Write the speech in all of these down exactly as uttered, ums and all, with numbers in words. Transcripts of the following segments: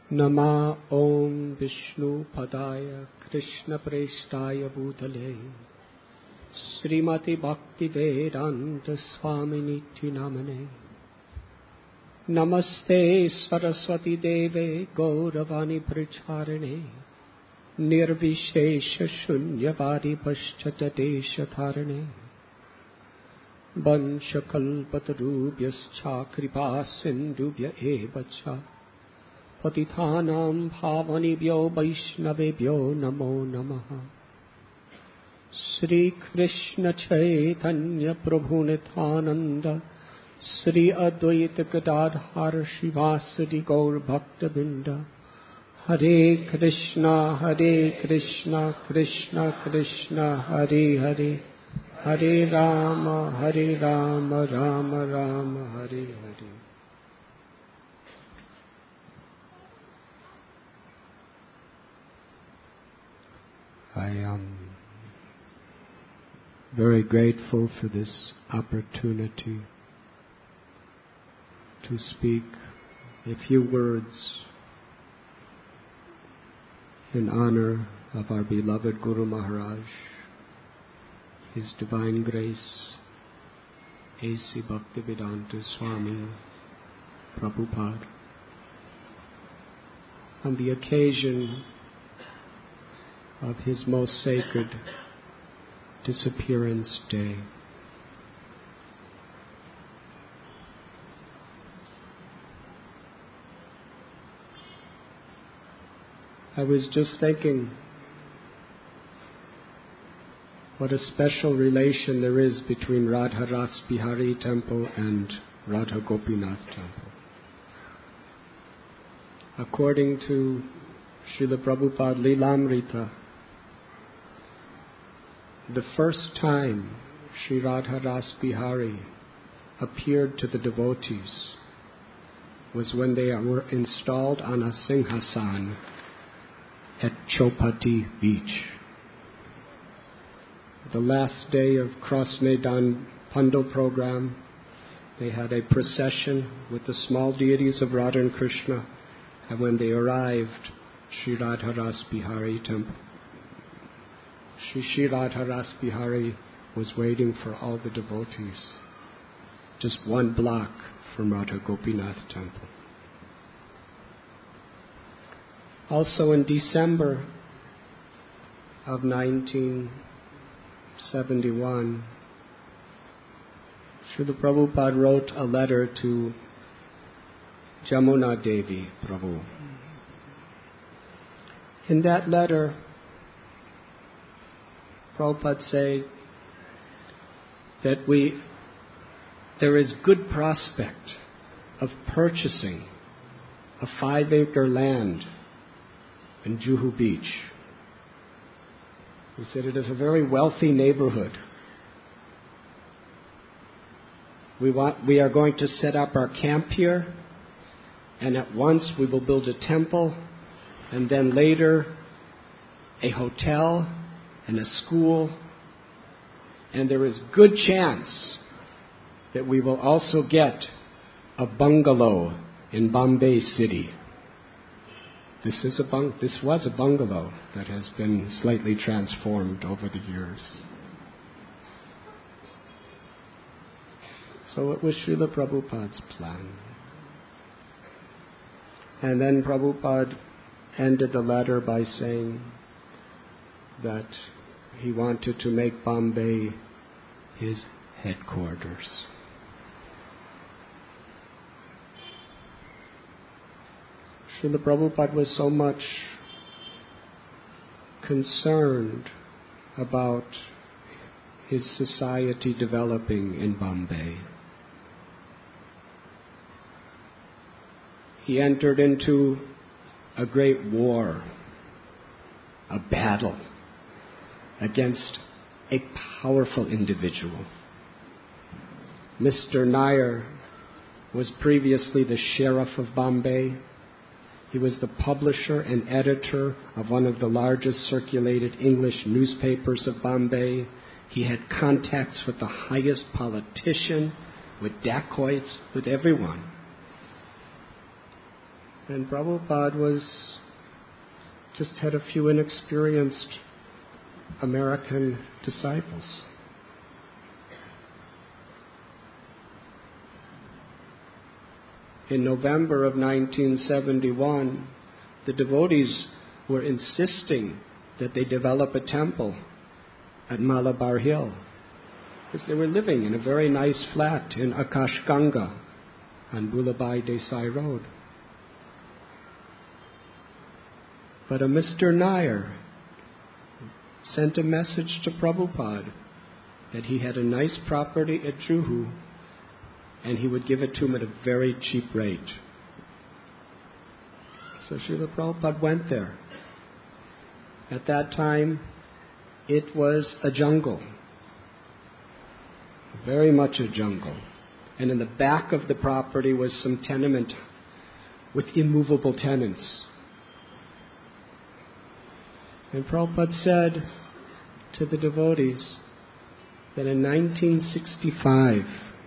Nama Om Vishnu Padaya Krishna Prestaya Bhutale Srimati Bhakti Vedanta Swami Niti Namane Namaste Saraswati Deve Gauravani Pracharane Nirvishesha Shunyavadi Paschatadesha Dharane Vanchakalpatarubhyascha Kripa Sindhubhya Evacha Patithanam Bhavanibhyo Vaishnavebhyo Namo Namaha Sri Krishna Chaitanya Prabhu Nityananda Sri Advaita Gadadhar Shivasadi Gaur Bhaktavinda Hare Krishna Hare Krishna Krishna Krishna Hare Hare Hare Rama Hare Rama Rama Rama Hare Hare. I am very grateful for this opportunity to speak a few words in honor of our beloved Guru Maharaj, His Divine Grace, A C Bhaktivedanta Swami Prabhupada, on the occasion of His most sacred disappearance day. I was just thinking what a special relation there is between Radha Ras Bihari Temple and Radha Gopinath Temple. According to Srila Prabhupada Lilamrita, the first time Sri Radha Ras Bihari appeared to the devotees was when they were installed on a Singhasan at Chopati Beach. The last day of Cross Maidan Pandal program, they had a procession with the small deities of Radha and Krishna, and when they arrived, Sri Radha Ras Bihari Temple, Sri Sri Radha Ras Bihari was waiting for all the devotees, just one block from Radha Gopinath Temple. Also in December of nineteen seventy-one, Srila Prabhupada wrote a letter to Jamuna Devi Prabhu. In that letter, Prabhupada said that we, there is good prospect of purchasing a five-acre land in Juhu Beach. He said it is a very wealthy neighborhood. We want, we are going to set up our camp here, and at once we will build a temple, and then later a hotel and a school, and there is good chance that we will also get a bungalow in Bombay City. This is a bung- this was a bungalow that has been slightly transformed over the years. So it was Srila Prabhupada's plan. And then Prabhupada ended the letter by saying that he wanted to make Bombay his headquarters. Srila Prabhupada was so much concerned about his society developing in Bombay. He entered into a great war, a battle against a powerful individual. Mister Nair was previously the sheriff of Bombay. He was the publisher and editor of one of the largest circulated English newspapers of Bombay. He had contacts with the highest politician, with dacoits, with everyone. And Prabhupada was just had a few inexperienced American disciples. In November of nineteen seventy-one, the devotees were insisting that they develop a temple at Malabar Hill, because they were living in a very nice flat in Akash Ganga on Bulabai Desai Road. But a Mister Nair sent a message to Prabhupada that he had a nice property at Juhu and he would give it to him at a very cheap rate. So Srila Prabhupada went there. At that time, it was a jungle, very much a jungle. And in the back of the property was some tenement with immovable tenants. And Prabhupada said to the devotees that in nineteen sixty-five,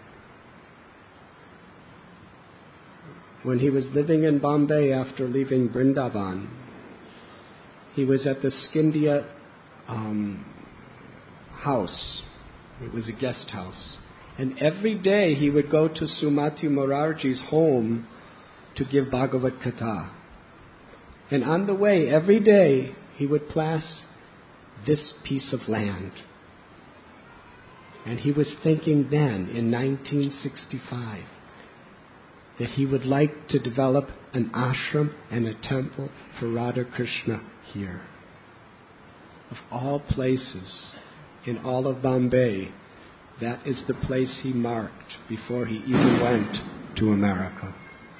when he was living in Bombay after leaving Vrindavan, he was at the Scindia um, house. It was a guest house. And every day he would go to Sumati Morarji's home to give Bhagavad Katha. And on the way, every day, he would pass this piece of land. And he was thinking then, in nineteen sixty-five, that he would like to develop an ashram and a temple for Radha Krishna here. Of all places in all of Bombay, that is the place he marked before he even went to America.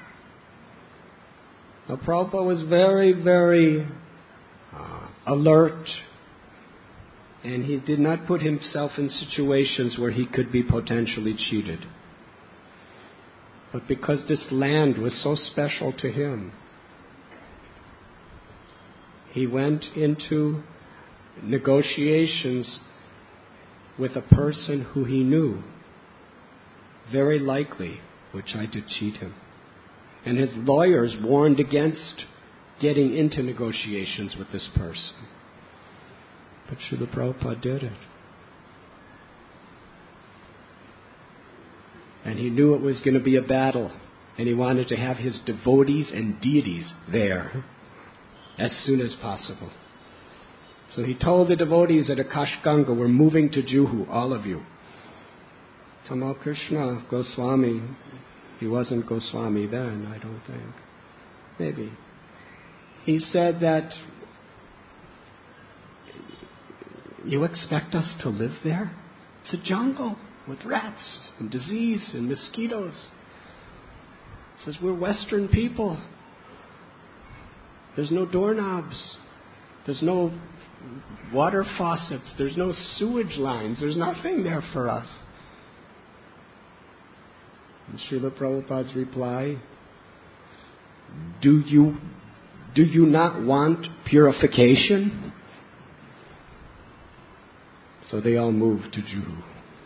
Now Prabhupada was very, very uh, alert, and he did not put himself in situations where he could be potentially cheated. But because this land was so special to him, he went into negotiations with a person who he knew, very likely, would try to cheat him. And his lawyers warned against getting into negotiations with this person. But Srila Prabhupada did it. And he knew it was going to be a battle, and he wanted to have his devotees and deities there as soon as possible. So he told the devotees at Akash Ganga, we're moving to Juhu, all of you. Tamal Krishna Goswami, he wasn't Goswami then, I don't think. Maybe. He said that, you expect us to live there? It's a jungle with rats and disease and mosquitoes. He says, we're Western people. There's no doorknobs. There's no water faucets. There's no sewage lines. There's nothing there for us. And Srila Prabhupada's reply, do you, do you not want purification? So they all moved to Juhu.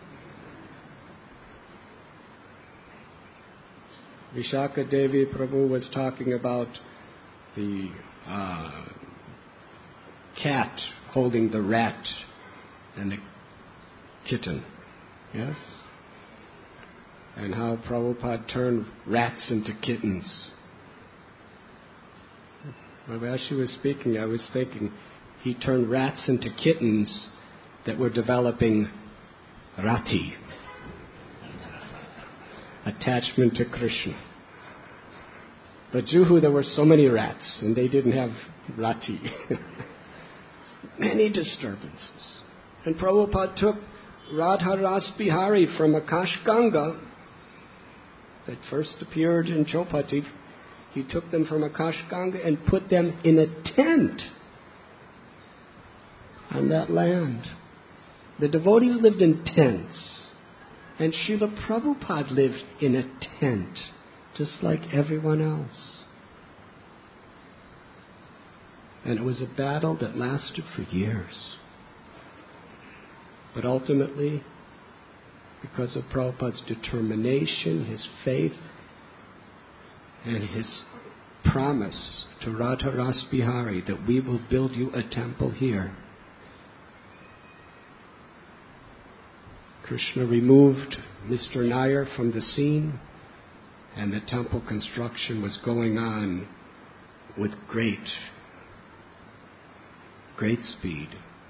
Vishaka Devi Prabhu was talking about the uh, cat holding the rat and the kitten, yes? And how Prabhupada turned rats into kittens. As she was speaking, I was thinking, he turned rats into kittens that were developing rati, attachment to Krishna. But Juhu, there were so many rats, and they didn't have rati. Many disturbances. And Prabhupada took Radha Ras Bihari from Akash Ganga, that first appeared in Chopati. He took them from Akash Ganga and put them in a tent on that land. The devotees lived in tents, and Srila Prabhupada lived in a tent, just like everyone else. And it was a battle that lasted for years. But ultimately, because of Prabhupada's determination, his faith, and his promise to Radha Ras Bihari that we will build you a temple here. Krishna removed Mister Nair from the scene, and the temple construction was going on with great, great speed.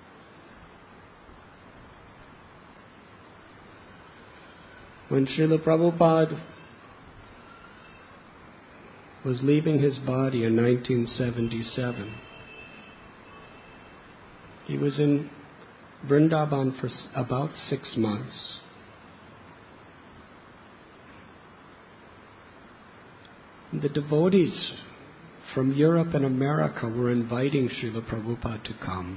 When Srila Prabhupada was leaving his body in nineteen seventy-seven, he was in Vrindavan for about six months. The devotees from Europe and America were inviting Srila Prabhupada to come.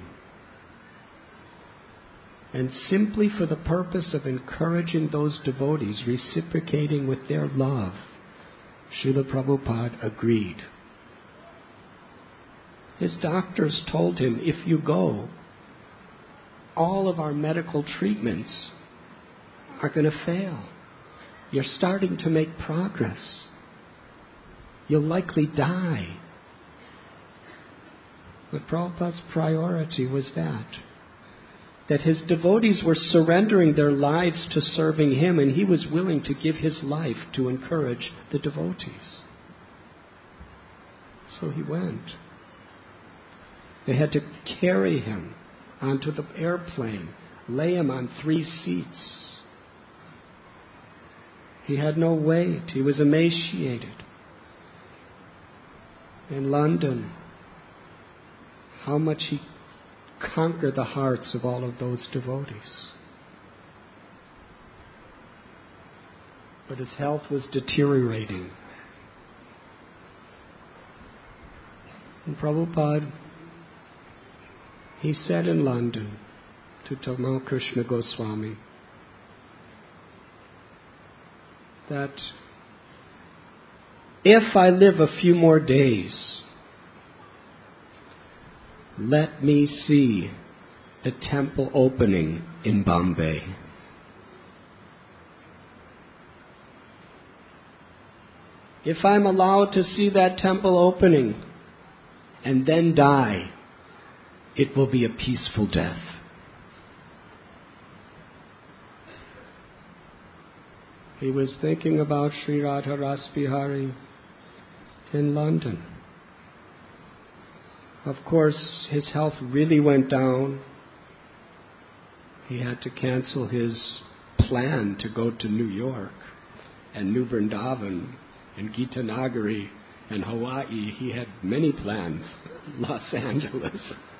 And simply for the purpose of encouraging those devotees, reciprocating with their love, Srila Prabhupada agreed. His doctors told him, if you go, all of our medical treatments are going to fail. You're starting to make progress. You'll likely die. But Prabhupada's priority was that. That his devotees were surrendering their lives to serving him, and he was willing to give his life to encourage the devotees. So he went. They had to carry him onto the airplane, lay him on three seats. He had no weight. He was emaciated. In London, how much he conquered the hearts of all of those devotees. But his health was deteriorating. And Prabhupada, he said in London to Tamal Krishna Goswami that if I live a few more days, let me see the temple opening in Bombay. If I'm allowed to see that temple opening and then die, it will be a peaceful death. He was thinking about Sri Radha Ras Bihari in London. Of course, his health really went down. He had to cancel his plan to go to New York and New Vrindavan and Gita Nagari and Hawaii. He had many plans. Los Angeles.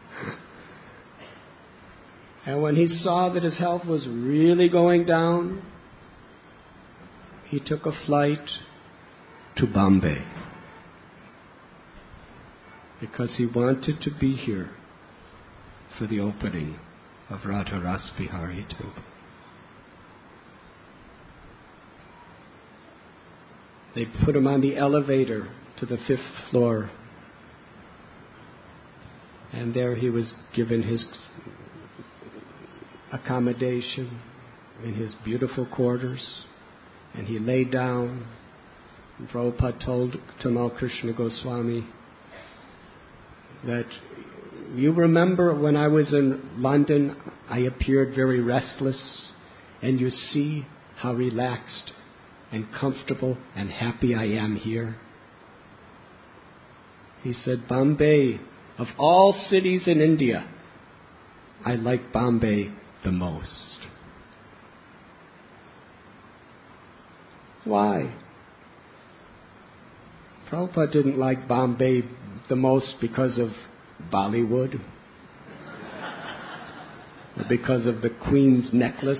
And when he saw that his health was really going down, he took a flight to Bombay because he wanted to be here for the opening of Radha Ras Bihari Temple. They put him on the elevator to the fifth floor, and there he was given his accommodation in his beautiful quarters, and he lay down. And Prabhupada told Tamal Krishna Goswami that, you remember when I was in London, I appeared very restless, and you see how relaxed and comfortable and happy I am here. He said, Bombay, of all cities in India, I like Bombay the most. Why? Prabhupada didn't like Bombay the most because of Bollywood, or because of the Queen's necklace.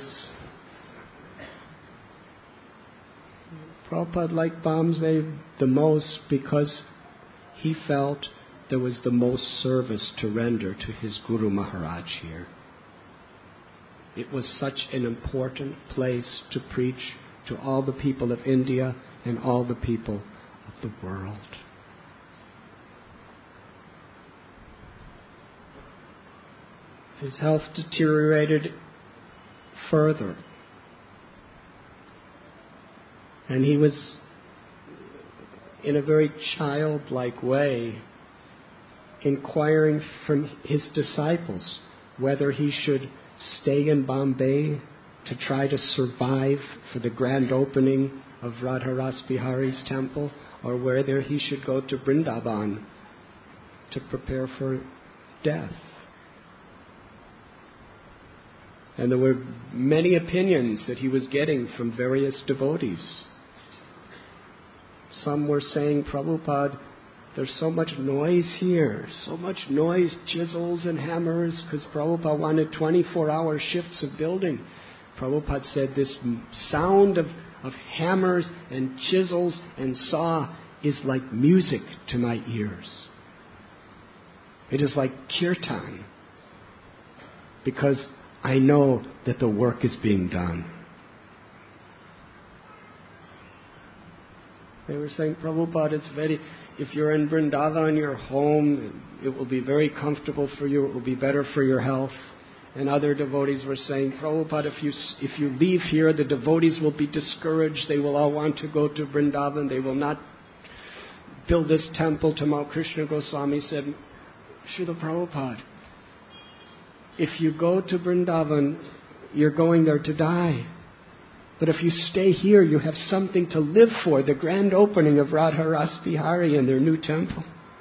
Prabhupada liked Bombay the most because he felt there was the most service to render to his Guru Maharaj here. It was such an important place to preach to all the people of India and all the people of the world. His health deteriorated further, and he was in a very childlike way, inquiring from his disciples whether he should stay in Bombay to try to survive for the grand opening of Radharas Bihari's temple, or whether he should go to Vrindavan to prepare for death. And there were many opinions that he was getting from various devotees. Some were saying, Prabhupada, there's so much noise here, so much noise, chisels and hammers, because Prabhupada wanted twenty-four hour shifts of building. Prabhupada said this sound of, of hammers and chisels and saw is like music to my ears. It is like kirtan, because I know that the work is being done. They were saying, Prabhupada, it's very, if you're in Vrindavan, your home, it will be very comfortable for you, it will be better for your health. And other devotees were saying, Prabhupada, if you, if you leave here, the devotees will be discouraged, they will all want to go to Vrindavan, they will not build this temple. Tamal Krishna Goswami said, Srila Prabhupada, if you go to Vrindavan, you're going there to die. But if you stay here, you have something to live for, the grand opening of Radharas Bihari and their new temple.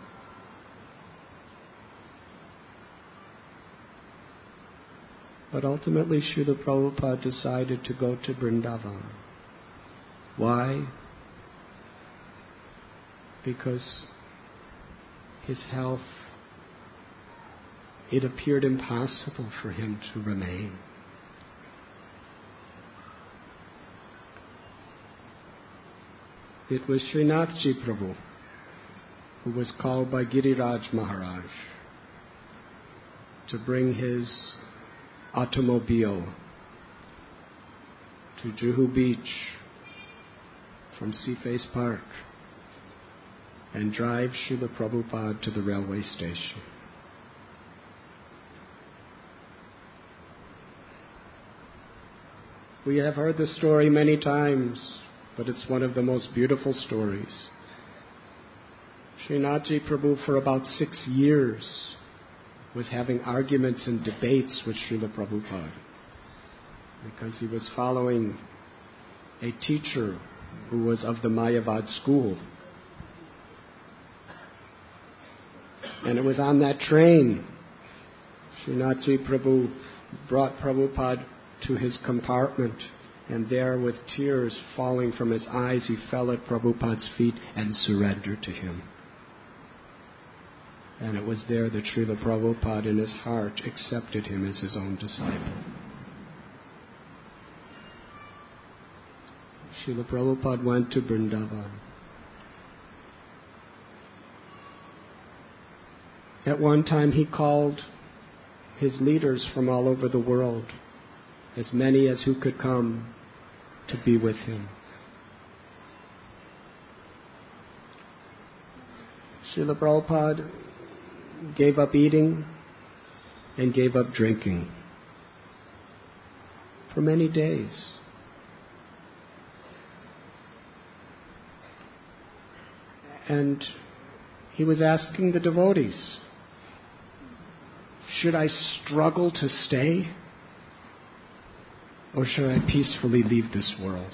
But ultimately, Srila Prabhupada decided to go to Vrindavan. Why? Because his health, it appeared impossible for him to remain. It was Srinathji Prabhu who was called by Giriraj Maharaj to bring his automobile to Juhu Beach from Seaface Park and drive Srila Prabhupada to the railway station. We have heard the story many times, but it's one of the most beautiful stories. Srinathji Prabhu, for about six years, was having arguments and debates with Srila Prabhupada because he was following a teacher who was of the Mayavad school. And it was on that train, Srinathji Prabhu brought Prabhupada to his compartment, and there, with tears falling from his eyes, he fell at Prabhupada's feet and surrendered to him. And it was there that Srila Prabhupada in his heart accepted him as his own disciple. Srila Prabhupada went to Vrindavan. At one time he called his leaders from all over the world, as many as who could come, to be with him. Srila Prabhupada gave up eating and gave up drinking for many days. And he was asking the devotees, should I struggle to stay? Or should I peacefully leave this world?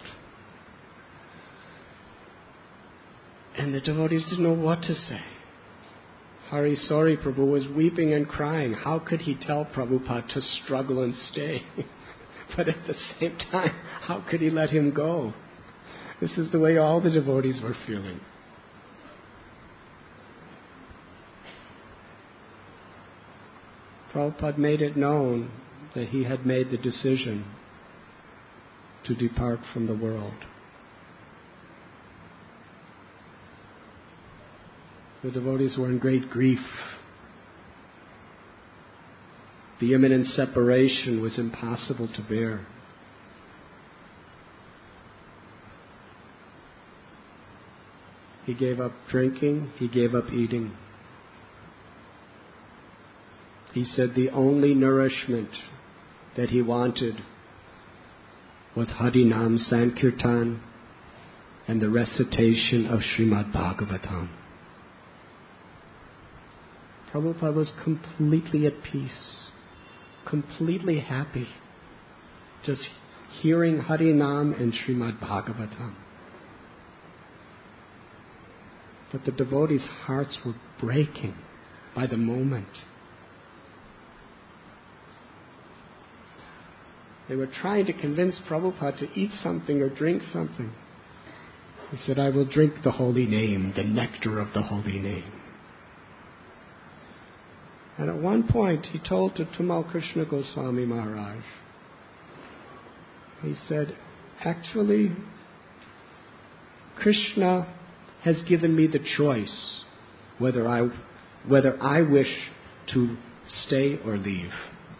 And the devotees didn't know what to say. Hari Sori Prabhu was weeping and crying. How could he tell Prabhupada to struggle and stay? But at the same time, how could he let him go? This is the way all the devotees were feeling. Prabhupada made it known that he had made the decision to depart from the world. The devotees were in great grief. The imminent separation was impossible to bear. He gave up drinking, he gave up eating. He said the only nourishment that he wanted was Harinam Sankirtan and the recitation of Srimad Bhagavatam. Prabhupada was completely at peace, completely happy, just hearing Harinam and Srimad Bhagavatam. But the devotees' hearts were breaking by the moment. They were trying to convince Prabhupada to eat something or drink something. He said, I will drink the holy name, the nectar of the holy name. And at one point he told to Tamal Krishna Goswami Maharaj, he said, actually, Krishna has given me the choice whether I, whether I wish to stay or leave.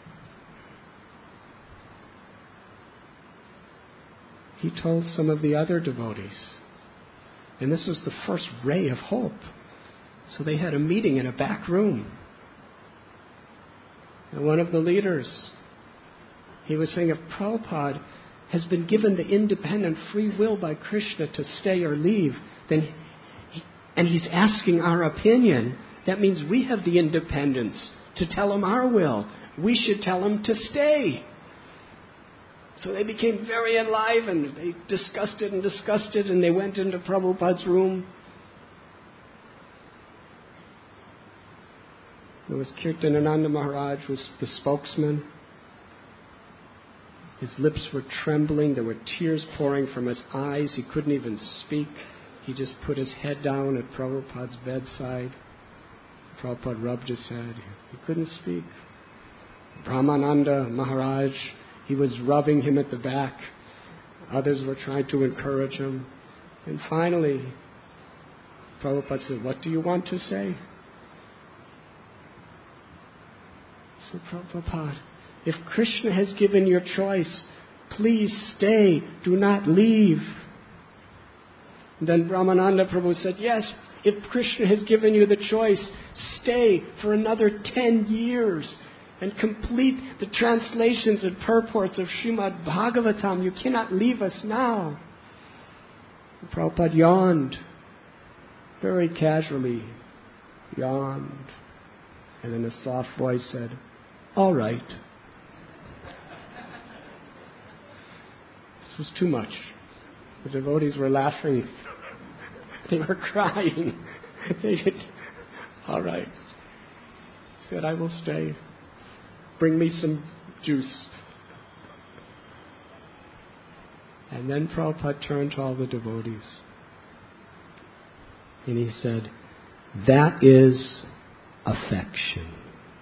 He told some of the other devotees. And this was the first ray of hope. So they had a meeting in a back room. And one of the leaders, he was saying, if Prabhupada has been given the independent free will by Krishna to stay or leave, then he, and he's asking our opinion, that means we have the independence to tell him our will. We should tell him to stay. So they became very enlivened. They discussed it and discussed it, and they went into Prabhupada's room. There was Kirtanananda Maharaj, was the spokesman. His lips were trembling. There were tears pouring from his eyes. He couldn't even speak. He just put his head down at Prabhupada's bedside. Prabhupada rubbed his head. He couldn't speak. Brahmananda Maharaj, he was rubbing him at the back. Others were trying to encourage him. And finally, Prabhupada said, what do you want to say? So Prabhupada, if Krishna has given your choice, please stay, do not leave. And then Brahmananda Prabhu said, yes, if Krishna has given you the choice, stay for another ten years and complete the translations and purports of Srimad Bhagavatam. You cannot leave us now. And Prabhupada yawned, very casually yawned, and in a soft voice said, all right. This was too much. The devotees were laughing. They were crying. They said, all right. He said, I will stay. Bring me some juice. And then Prabhupada turned to all the devotees. And he said, that is affection.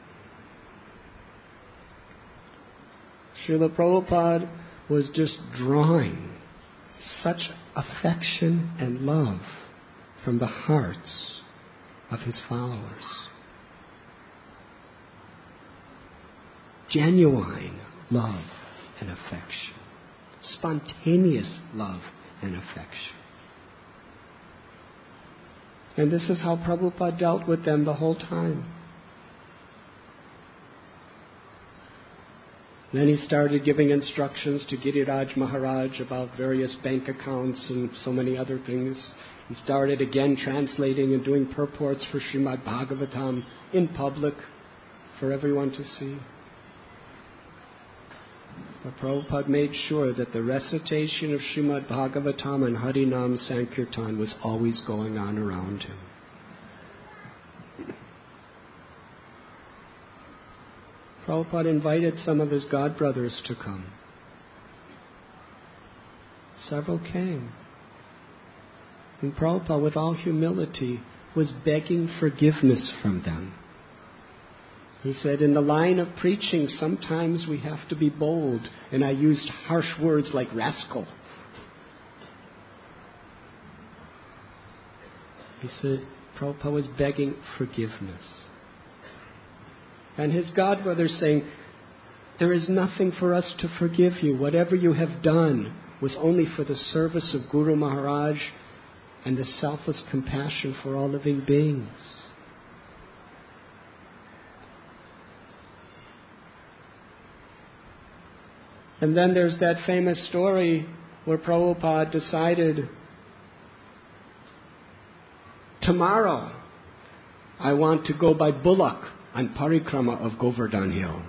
Srila Prabhupada was just drawing such affection and love from the hearts of his followers. Genuine love and affection. Spontaneous love and affection. And this is how Prabhupada dealt with them the whole time. Then he started giving instructions to Giriraj Maharaj about various bank accounts and so many other things. He started again translating and doing purports for Srimad Bhagavatam in public for everyone to see. But Prabhupada made sure that the recitation of Srimad Bhagavatam and Harinam Sankirtan was always going on around him. Prabhupada invited some of his godbrothers to come. Several came. And Prabhupada, with all humility, was begging forgiveness from them. He said, in the line of preaching, sometimes we have to be bold, and I used harsh words like rascal. He said, Prabhupada was begging forgiveness. And his godbrother saying, there is nothing for us to forgive you. Whatever you have done was only for the service of Guru Maharaj and the selfless compassion for all living beings. And then there's that famous story where Prabhupada decided tomorrow I want to go by bullock on parikrama of Govardhan Hill.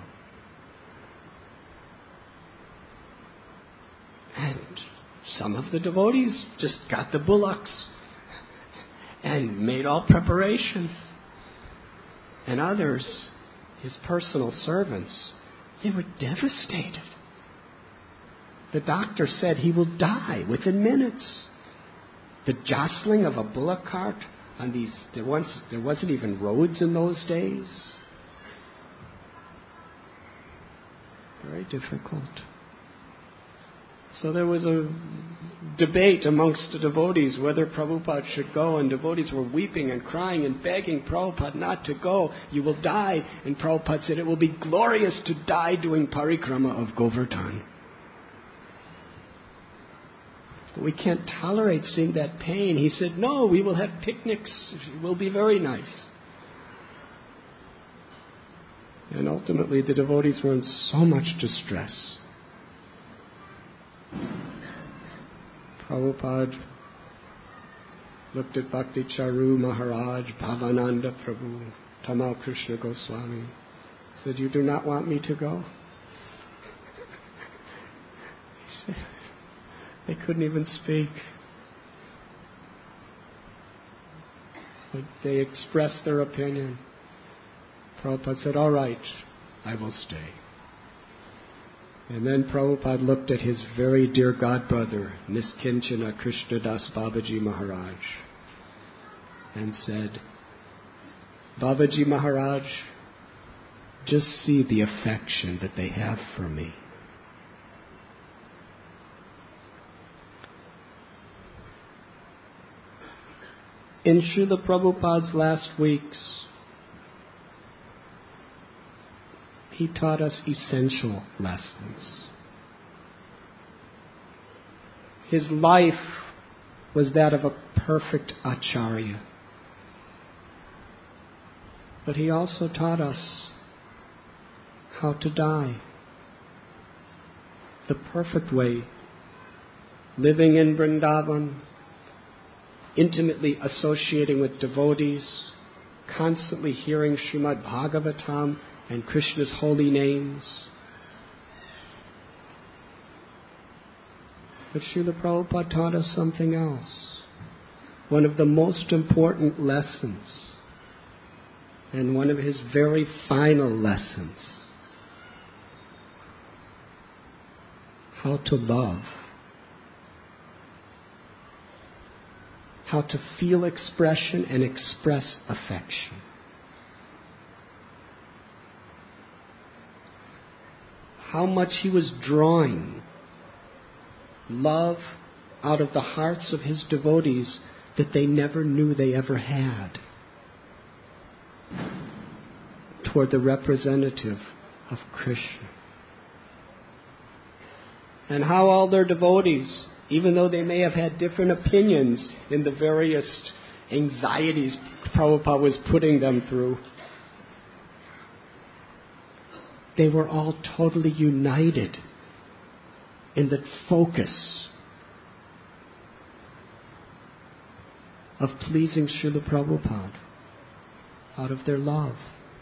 And some of the devotees just got the bullocks and made all preparations. And others, his personal servants, they were devastated. The doctor said he will die within minutes. The jostling of a bullock cart on these, there, once, there wasn't even roads in those days. Very difficult. So there was a debate amongst the devotees whether Prabhupada should go, and devotees were weeping and crying and begging Prabhupada not to go. You will die. And Prabhupada said, it will be glorious to die doing parikrama of Govardhan. But we can't tolerate seeing that pain. He said, no, we will have picnics. It will be very nice. And ultimately the devotees were in so much distress. Prabhupada looked at Bhakti Charu Maharaj, Bhavananda Prabhu, Tamal Krishna Goswami, said, you do not want me to go? He said, they couldn't even speak. But they expressed their opinion. Prabhupada said, all right, I will stay. And then Prabhupada looked at his very dear godbrother, Niskinchana Krishnadas Babaji Maharaj, and said, Babaji Maharaj, just see the affection that they have for me. In Srila Prabhupada's last weeks, he taught us essential lessons. His life was that of a perfect acharya. But he also taught us how to die. The perfect way, living in Vrindavan, intimately associating with devotees, constantly hearing Srimad Bhagavatam and Krishna's holy names. But Srila Prabhupada taught us something else. One of the most important lessons, and one of his very final lessons, how to love, how to feel expression and express affection. How much he was drawing love out of the hearts of his devotees that they never knew they ever had toward the representative of Krishna. And how all their devotees, even though they may have had different opinions in the various anxieties Prabhupada was putting them through, they were all totally united in the focus of pleasing Srila Prabhupada out of their love.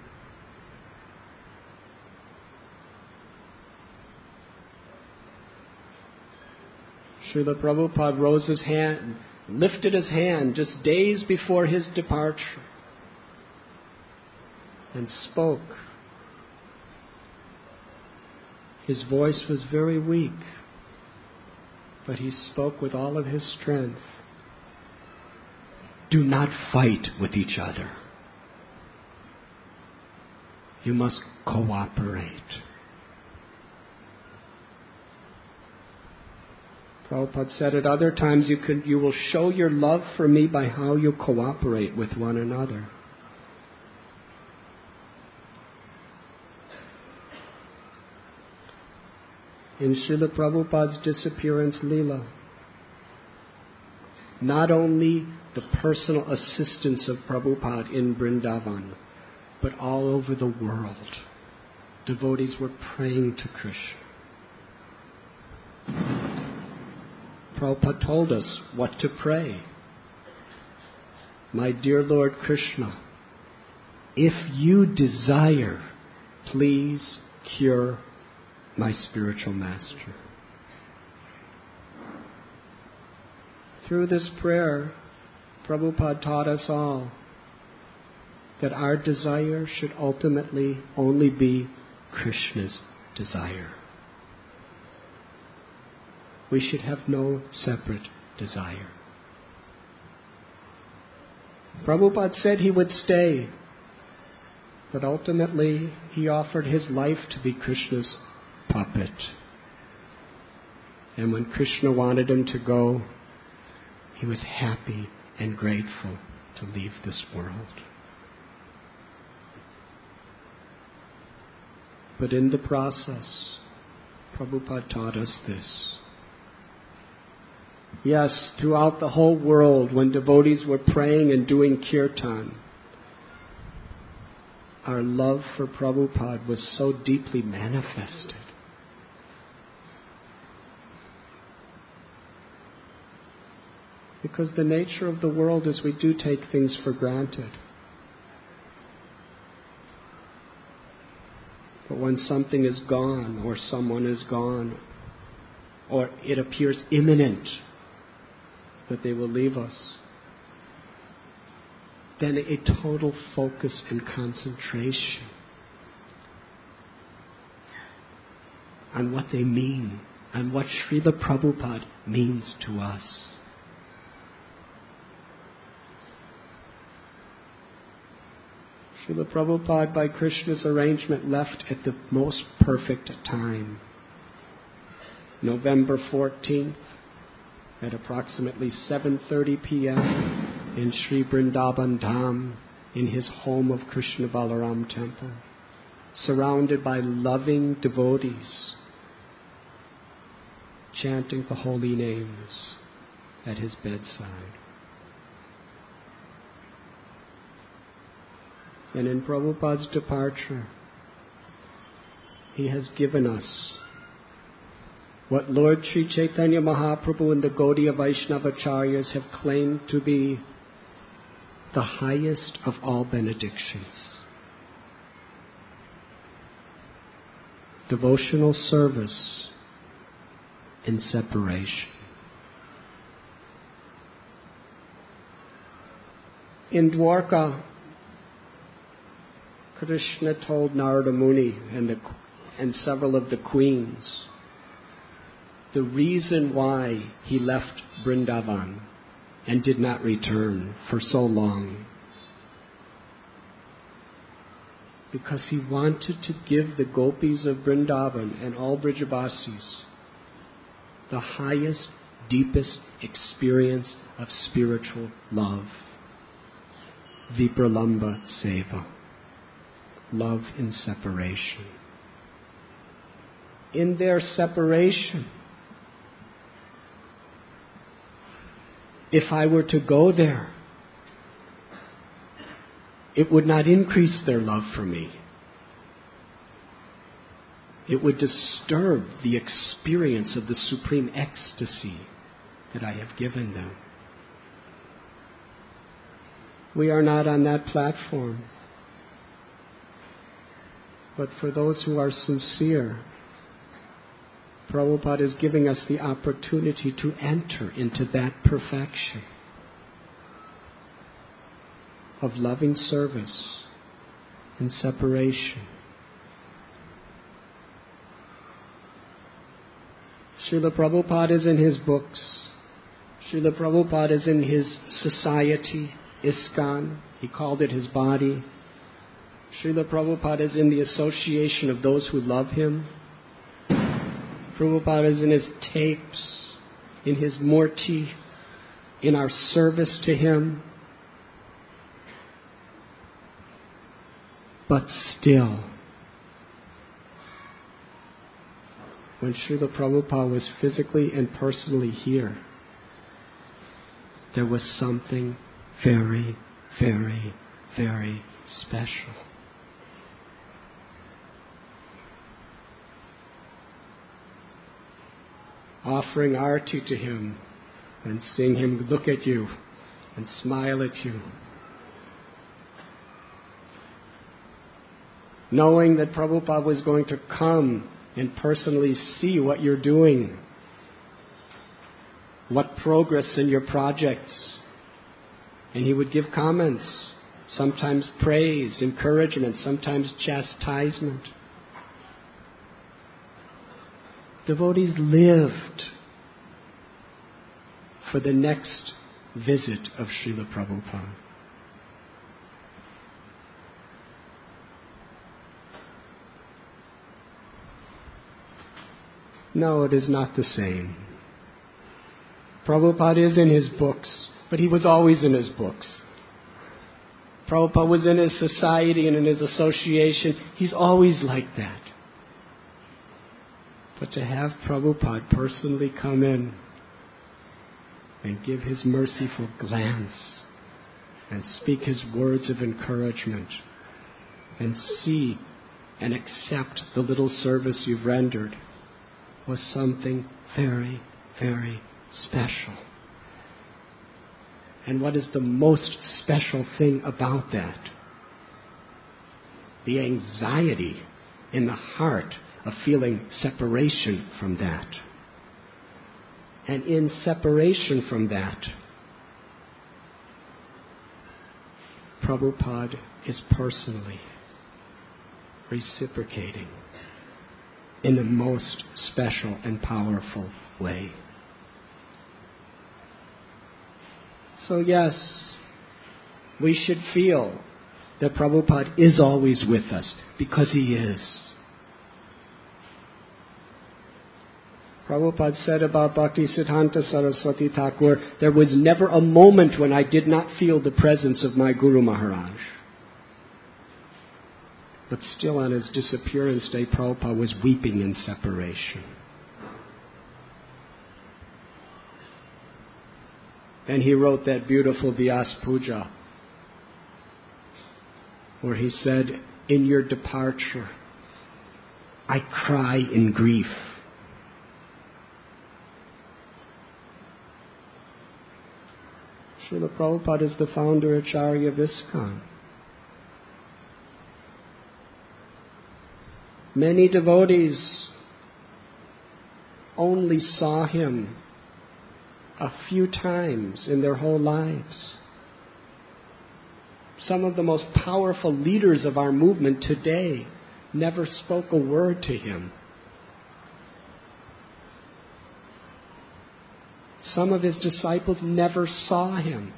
Srila Prabhupada rose his hand, lifted his hand just days before his departure and spoke. His voice was very weak, but he spoke with all of his strength. Do not fight with each other. You must cooperate. Prabhupada said at other times, you, can, you will show your love for me by how you cooperate with one another. In Srila Prabhupada's disappearance Leela, not only the personal assistance of Prabhupada in Vrindavan, but all over the world, devotees were praying to Krishna. Prabhupada told us what to pray. my dear Lord Krishna, if you desire, please cure my spiritual master. Through this prayer, Prabhupada taught us all that our desire should ultimately only be Krishna's desire. We should have no separate desire. Prabhupada said he would stay, but ultimately he offered his life to be Krishna's puppet. And when Krishna wanted him to go, he was happy and grateful to leave this world. But in the process, Prabhupada taught us this. Yes, throughout the whole world, when devotees were praying and doing kirtan, our love for Prabhupada was so deeply manifested. Because the nature of the world is we do take things for granted. But when something is gone, or someone is gone, or it appears imminent that they will leave us, then a total focus and concentration on what they mean, on what Srila Prabhupada means to us. Srila Prabhupada, by Krishna's arrangement, left at the most perfect time. November fourteenth, at approximately seven thirty p.m. in Sri Vrindavan Dham, in his home of Krishna Balaram Temple, surrounded by loving devotees, chanting the holy names at his bedside. And in Prabhupada's departure, he has given us what Lord Sri Chaitanya Mahaprabhu and the Gaudiya Vaishnavacharyas have claimed to be the highest of all benedictions. Devotional service in separation. In Dwarka, Krishna told Narada Muni and, the, and several of the queens the reason why he left Vrindavan and did not return for so long. Because he wanted to give the gopis of Vrindavan and all Brijavasis the highest, deepest experience of spiritual love. Vipralamba Seva. Love in separation. In their separation, if I were to go there, it would not increase their love for me. It would disturb the experience of the supreme ecstasy that I have given them. We are not on that platform. But for those who are sincere, Prabhupada is giving us the opportunity to enter into that perfection of loving service and separation. Srila Prabhupada is in his books. Srila Prabhupada is in his society, ISKCON. He called it his body. Srila Prabhupada is in the association of those who love him. Prabhupada is in his tapes, in his murti, in our service to him. But still, when Srila Prabhupada was physically and personally here, there was something very, very, very special. Offering arti to him and seeing him look at you and smile at you, knowing that Prabhupada was going to come and personally see what you're doing, what progress in your projects. And he would give comments, sometimes praise, encouragement, sometimes chastisement. Devotees lived for the next visit of Srila Prabhupada. No, it is not the same. Prabhupada is in his books, but he was always in his books. Prabhupada was in his society and in his association. He's always like that. But to have Prabhupada personally come in and give his merciful glance and speak his words of encouragement and see and accept the little service you've rendered was something very, very special. And what is the most special thing about that? The anxiety in the heart of feeling separation from that. And in separation from that, Prabhupada is personally reciprocating in the most special and powerful way. So yes, we should feel that Prabhupada is always with us, because he is. Prabhupada said about Bhaktisiddhanta Saraswati Thakur, there was never a moment when I did not feel the presence of my Guru Maharaj. But still on his disappearance day, Prabhupada was weeping in separation. And he wrote that beautiful Vyas Puja, where he said, in your departure, I cry in grief. Srila Prabhupada is the founder Acharya of ISKCON. Many devotees only saw him a few times in their whole lives. Some of the most powerful leaders of our movement today never spoke a word to him. Some of his disciples never saw him.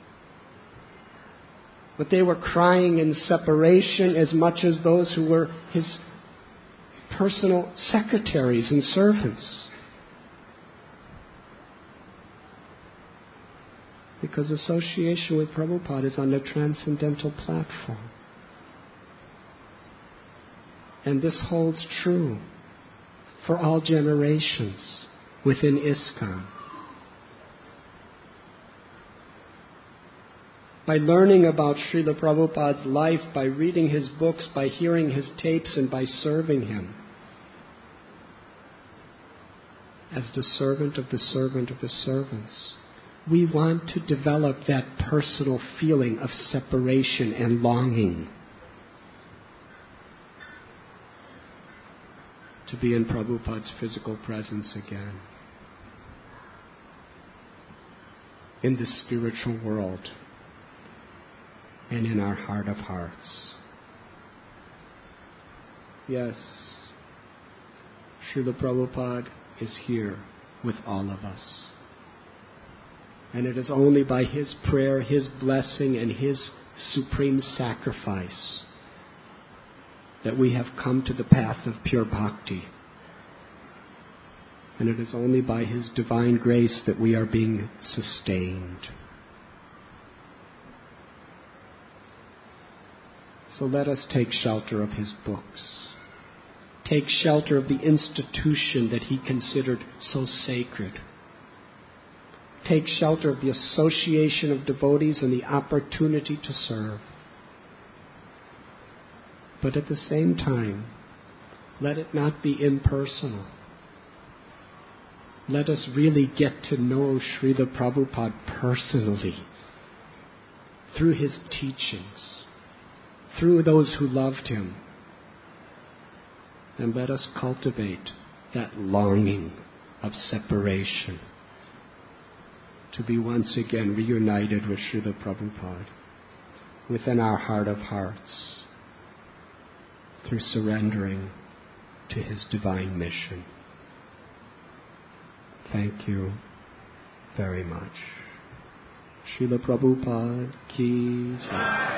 But they were crying in separation as much as those who were his personal secretaries and servants. Because association with Prabhupada is on a transcendental platform. And this holds true for all generations within ISKCON. By learning about Srila Prabhupada's life, by reading his books, by hearing his tapes, and by serving him as the servant of the servant of the servants, we want to develop that personal feeling of separation and longing to be in Prabhupada's physical presence again, in the spiritual world, and in our heart of hearts. Yes, Srila Prabhupada is here with all of us. And it is only by his prayer, his blessing, and his supreme sacrifice that we have come to the path of pure bhakti. And it is only by his divine grace that we are being sustained. So let us take shelter of his books. Take shelter of the institution that he considered so sacred. Take shelter of the association of devotees and the opportunity to serve. But at the same time, let it not be impersonal. Let us really get to know Srila Prabhupada personally through his teachings, through those who loved him. And let us cultivate that longing of separation to be once again reunited with Srila Prabhupada within our heart of hearts through surrendering to his divine mission. Thank you very much. Srila Prabhupada ki jai.